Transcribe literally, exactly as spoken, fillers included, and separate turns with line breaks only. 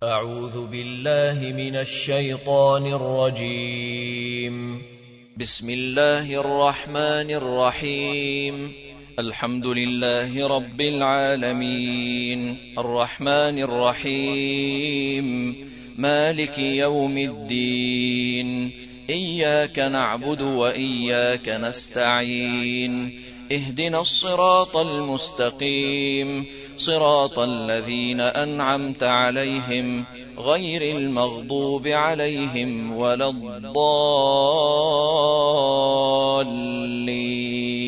أعوذ بالله من الشيطان الرجيم.
بسم الله الرحمن الرحيم. الحمد لله رب العالمين، الرحمن الرحيم، مالك يوم الدين، إياك نعبد وإياك نستعين، اهدنا الصراط المستقيم، صراط الذين أنعمت عليهم غير المغضوب عليهم ولا الضالين.